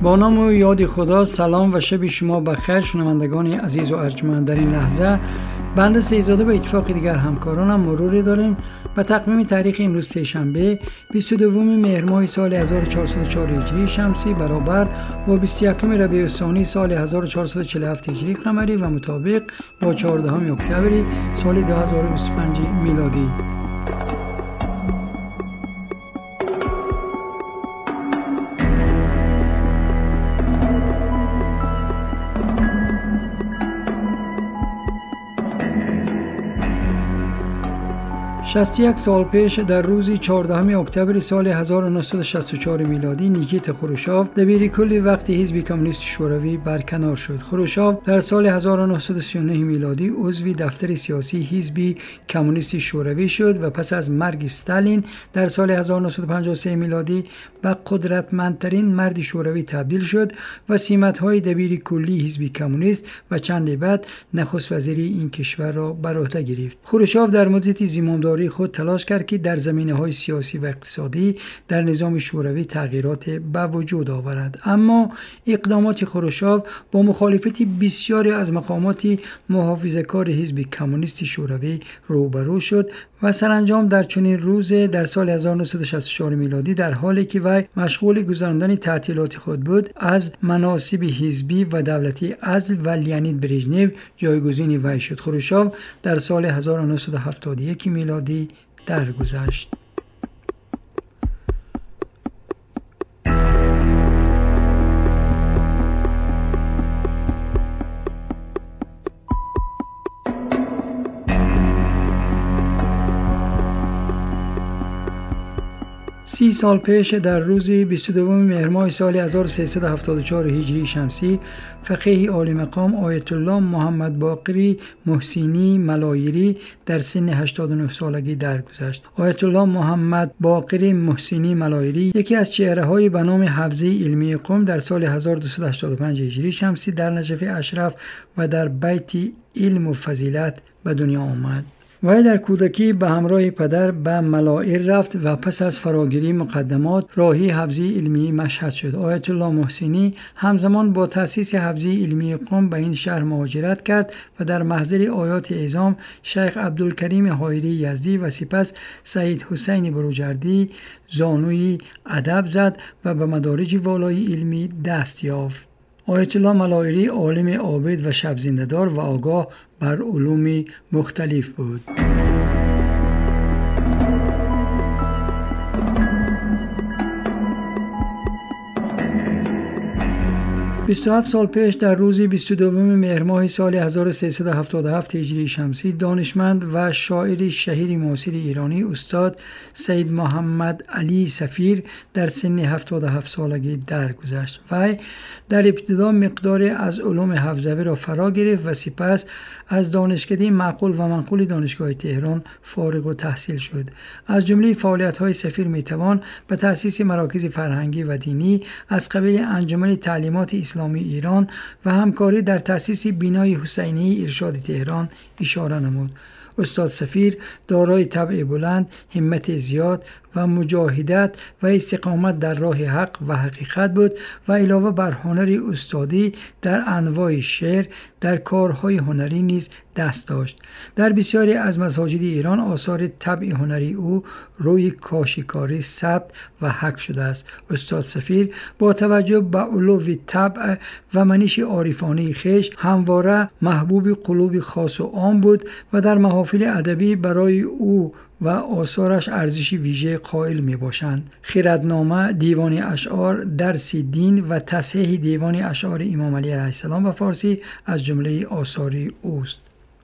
با نام و یاد خدا. سلام و شب شما بخیر شنوندگان عزیز و ارجمند. در این لحظه بنده سیزاده به اتفاق دیگر همکارانم مروری داریم و تقویم تاریخ امروز سه‌شنبه 22 مهر ماه سال 1404 هجری شمسی برابر با 21 ربیع الثانی سال 1447 هجری قمری و مطابق با 14 اکتبر سال 2025 میلادی. یک سال پیش در روز 14 اکتبر سال 1964 میلادی نیکیت خروشچف دبیرکل وقت حزب کمونیست شوروی برکنار شد. خروشچف در سال 1939 میلادی عضو دفتر سیاسی حزب کمونیست شوروی شد و پس از مرگ استالین در سال 1953 میلادی به قدرتمندترین مرد شوروی تبدیل شد و سمت‌های دبیرکلی حزب کمونیست و چند بعد نخست وزیری این کشور را بر عهده گرفت. خروشچف در مدت زمامداری خود تلاش کرد که در زمینه‌های سیاسی و اقتصادی در نظام شوروی تغییرات به وجود آورد، اما اقدامات خروشچف با مخالفت بسیاری از مقامات محافظه‌کار حزب کمونیست شوروی روبرو شد و سرانجام در چنین روزی در سال 1964 میلادی در حالی که وی مشغول گذراندن تعطیلات خود بود از مناصب حزبی و دولتی عزل و لیونید برژنف جایگزین وی شد. خروشچف در سال 1971 میلادی درگذشت. 30 سال پیش در روز 22 مهر ماه سال 1374 هجری شمسی فقیه عالی مقام آیت الله محمد باقری محسینی ملایری در سن 89 سالگی درگذشت. آیت الله محمد باقری محسینی ملایری یکی از چهره‌های به نام حوزه علمی قم در سال 1285 هجری شمسی در نجف اشرف و در بیت علم و فضیلت به دنیا آمد. وی در کودکی به همراه پدر به ملایر رفت و پس از فراگیری مقدمات راهی حوزه علمی مشهد شد. آیت الله محسینی همزمان با تأسیس حوزه علمی قم به این شهر مهاجرت کرد و در محضر آیات اعظام شیخ عبدالکریم حایری یزدی و سپس سید حسین بروجردی زانوی ادب زد و به مدارج والای علمی دست یافت. آیت الله ملایری عالم عابد و شب زنده‌دار و آگاه بر علوم مختلف بود. 27 سال پیش در روز 22 مهر ماه سال 1377 هجری شمسی دانشمند و شاعر شهیر معاصر ایرانی استاد سید محمد علی سفیر در سن 77 سالگی درگذشت. وی در ابتدا مقدار از علوم حوزوی را فرا گرفت و سپس از دانشکده معقول و منقول دانشگاه تهران فارغ التحصیل شد. از جمله فعالیت‌های سفیر میتوان به تأسیس مراکز فرهنگی و دینی از قبیل انجمن تعلیمات اسلامی ایران و همکاری در تأسیس بینای حسینی ارشاد تهران اشاره نمود. استاد سفیر دارای طبع بلند، همت زیاد و مجاهدت و استقامت در راه حق و حقیقت بود و علاوه بر هنر استادی در انواع شعر در کارهای هنری نیز دست داشت. در بسیاری از مساجد ایران آثار طبع هنری او روی کاشیکاری ثبت و حک شده است. استاد سفیر با توجه به علو طبع و منش عارفانه خویش همواره محبوب قلوب خاص و عام بود و در محافل ادبی برای او و آثارش ارزش ویژه قائل می باشند. خردنامه، دیوان اشعار، درس دین و تصحیح دیوان اشعار امام علی علیه السلام و فارسی از جمله آثار اوست.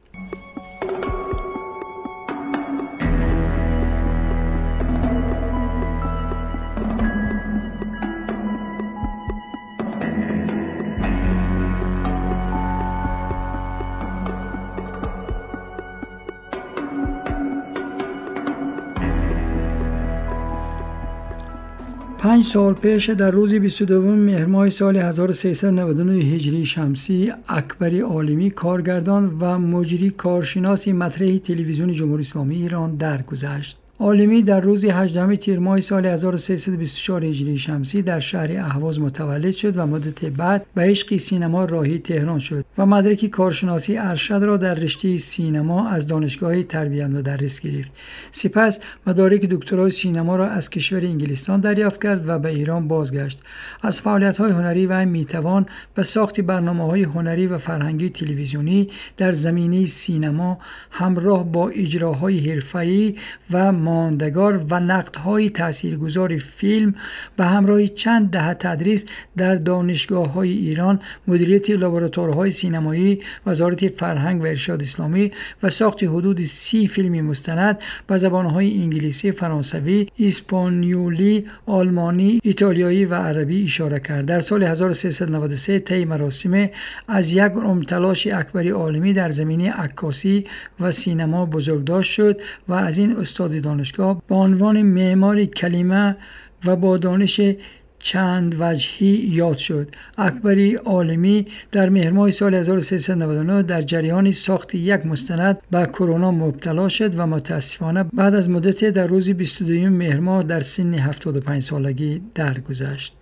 5 سال پیش در روز 22 مهر ماه سال 1399 هجری شمسی اکبری عالمی کارگردان و مجری کارشناس مطرح تلویزیون جمهوری اسلامی ایران درگذشت. عالمی در روز 18 تیر ماه سال 1324 هجری شمسی در شهر اهواز متولد شد و مدت بعد به عشق سینما راهی تهران شد و مدرک کارشناسی ارشد را در رشته سینما از دانشگاه تربیت مدرس گرفت. سپس مدارک دکترای سینما را از کشور انگلستان دریافت کرد و به ایران بازگشت. از فعالیت‌های هنری و میتوان به ساخت برنامه‌های هنری و فرهنگی تلویزیونی در زمینه سینما همراه با اجراهای حرفه‌ای و ماندگار و نقدهای تاثیرگذار فیلم به همراه چند دهه تدریس در دانشگاه‌های ایران، مدیریت لابراتوارهای سینمایی، وزارت فرهنگ و ارشاد اسلامی و ساخت حدود 30 فیلم مستند به زبان‌های انگلیسی، فرانسوی، اسپانیولی، آلمانی، ایتالیایی و عربی اشاره کرد. در سال 1393 طی مراسم از یک تلاش اکبری عالمی در زمینه عکاسی و سینما بزرگداشت شد و از این استاد دانشگاه به عنوان معمار کلمه و با دانش چند وجهی یاد شد. اکبری عالمی در مهر ماه سال 1399 در جریان ساخت یک مستند به کرونا مبتلا شد و متاسفانه بعد از مدت در روز 22 مهر ماه در سن 75 سالگی درگذشت.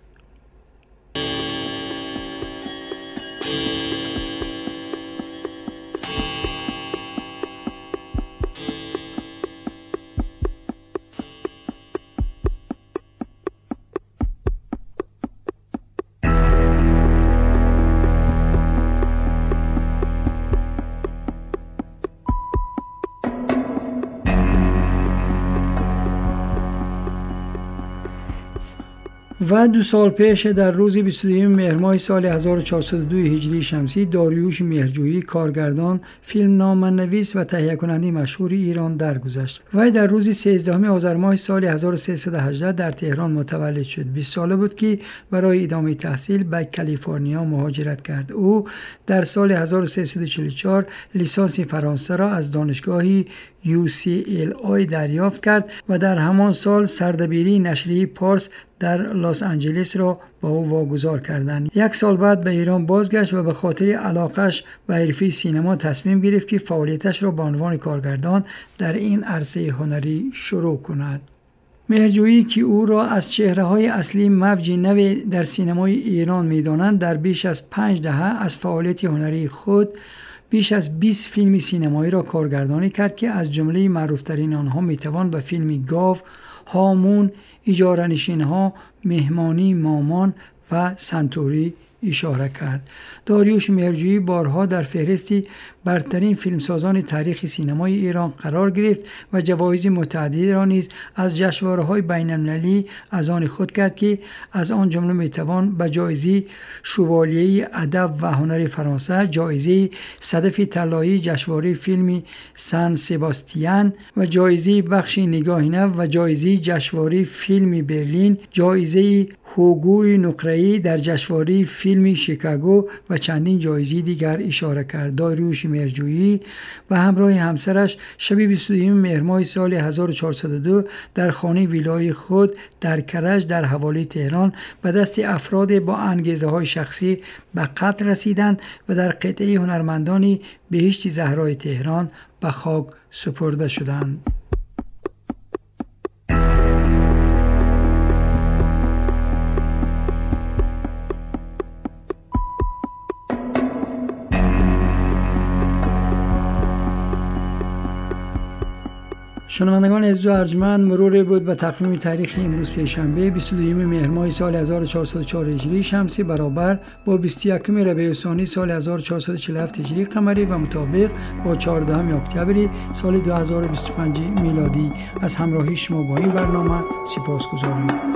و 2 سال پیش در روز 22 مهر ماه سال 1402 هجری شمسی داریوش مهرجویی، کارگردان، فیلمنامه‌نویس و تهیه کننده مشهور ایران درگذشت. و در روز 13 آذر ماه سال 1318 در تهران متولد شد. 20 ساله بود که برای ادامه تحصیل به کالیفرنیا مهاجرت کرد. او در سال 1344 لیسانس فرانسه را از دانشگاه UCLA دریافت کرد و در همان سال سردبیری نشریه پارس در لس آنجلس را با او واگذار کردند. 1 سال بعد به ایران بازگشت و به خاطر علاقش به حرفه سینما تصمیم گرفت که فعالیتش را به عنوان کارگردان در این عرصه هنری شروع کند. مهرجویی که او را از چهره‌های اصلی موج نو در سینمای ایران می‌دانند، در بیش از 5 دهه از فعالیت هنری خود بیش از 20 فیلم سینمایی را کارگردانی کرد که از جمله معروفترین آنها میتوان به فیلم گاو، هامون، اجاره‌نشین‌ها، مهمانی، مامان و سنتوری اشاره کرد. داریوش مهرجویی بارها در فهرستی برترین فیلمسازان تاریخ سینمای ایران قرار گرفت و جوایز متعددی را نیز از جشنواره‌های بین‌المللی از آن خود کرد که از آن جمله میتوان به جایزه شوالیه ادب و هنر فرانسه، جایزه صدف طلایی جشنواره فیلم سن سباستیان و جایزه بخش نگاه نو و جایزه جشنواره فیلم برلین، جایزه هوگوی نقره‌ای در جشنواره فیلم شیکاگو و چندین جایزه دیگر اشاره کرد. داریوش مهرجویی و همراه همسرش شب 22 مهر ماه سال 1402 در خانه ویلای خود در کرج در حوالی تهران به دست افراد با انگیزه‌های شخصی به قتل رسیدند و در قطعه هنرمندان بهشت زهرای تهران به خاک سپرده شدند. شنوندگان عزیز و ارجمند، مرور بود به تقویم تاریخ امروز سه‌شنبه 22 مهر ماه سال 1404 هجری شمسی برابر با 21 ربیع الثانی سال 1447 هجری قمری و مطابق با 14 اکتبر سال 2025 میلادی. از همراهی شما با این برنامه سپاسگزارم.